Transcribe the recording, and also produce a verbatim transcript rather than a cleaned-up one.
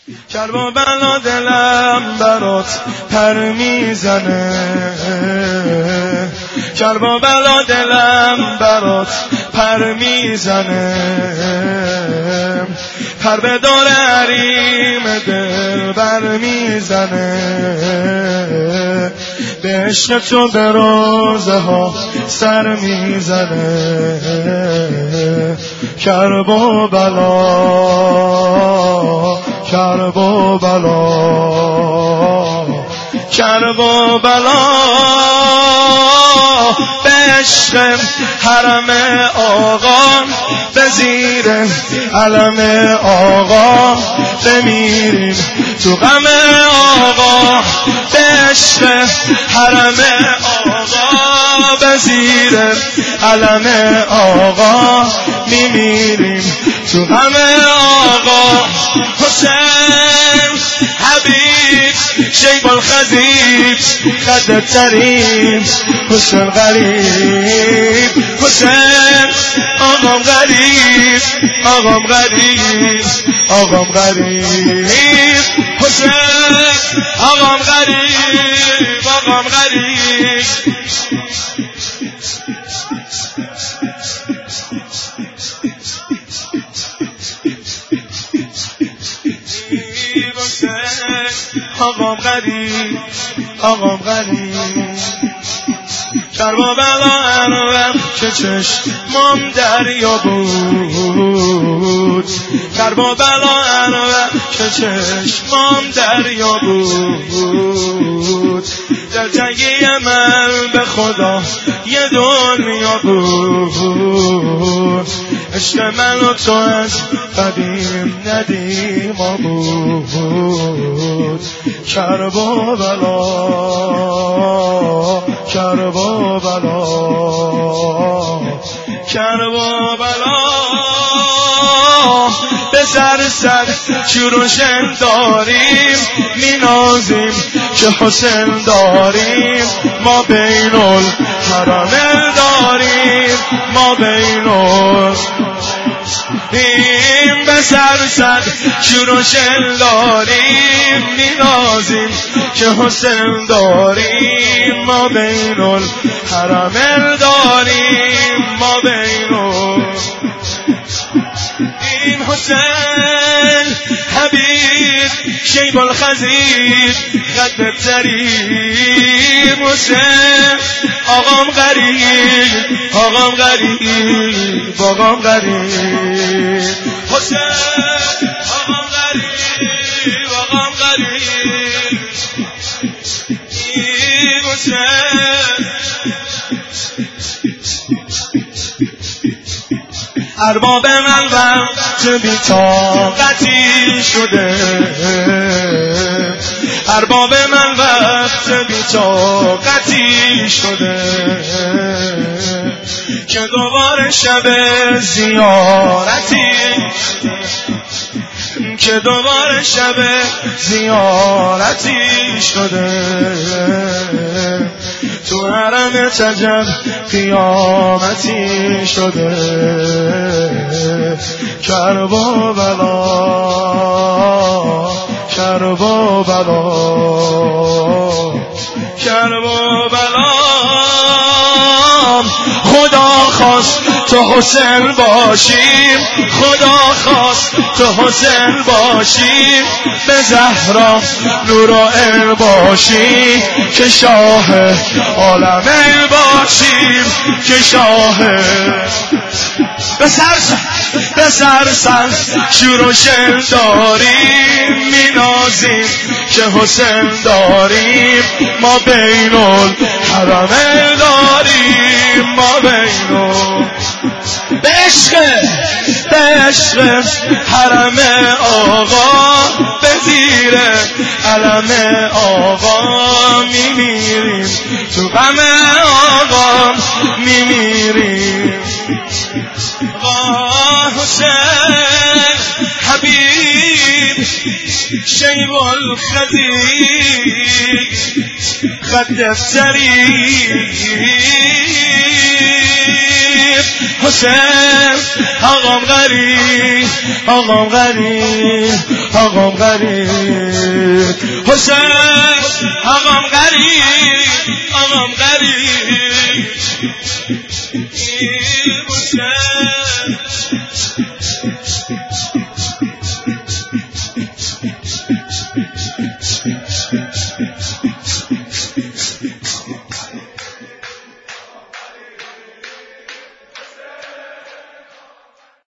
کربلا دلم برات پر میزنه، کربلا دلم برات پر میزنه، پر به دور حریم دل بر میزنه، به عشق تو به روزه ها سر میزنه. کربلا کربلا کربلا به عشق حرم آقا، به زیر علم آقا بمیریم تو غم آقا، به عشق حرم آقا، به زیر علم آقا میمیریم تو غم آقا. حسین حبیب شیب الخزیب خد ترین، حسین غریب، حسین آقام غریب، آقام غریب، آقام غریب، حسین آقام غریب، آقام غریب. آقام غریب، آقام غریب. کربلا انوم که چشمام دریا بود، کربلا انوم که چشمام دریا بود، در جنگی من به خدا یه دنیا بود، عشق من و تو از قدیم ندیما بود. کربلا کربلا کربلا به سر سر چروشن داریم، مینازیم که حسین داریم، ما بین الحرمین داریم، ما بین این به سر سر چروشن داریم، مینازیم که حسین داریم، ما بین الحرمین داریم، ما بین این حسین حبیب شیب الخزیب خد ترین، حسین آقام غریب، آقام غریب، آقام غریب، حسین آقام غریب، آقام غریب، حسین ارباب من وقت بی‌طاقتی شده، ارباب من وقت بی‌طاقتی شده، که دوباره شب زیارتی، که دوباره شب زیارتی شده، تو حرم تجب قیامتی شده. کربلا کربلا کربلا خدا خواست تو حسین باشیم، خدا خواست تو حسین باشیم، به زهرا نور و عین باشیم، که شاه عالمین باشیم، که شاه به سر به سر سر شروشن داریم، مینازیم که حسین داریم، ما بین الحرمین داریم، ما بین به عشق به عشق حرم آقا، به زیر علم آقا میمیریم، تو غم آقا میمیریم. آقا حسین حبیب شیب الخزیب خد ترین، غریب حسین آقام غریب آقام غریب آقام غریب حسین آقام غریب آقام غریب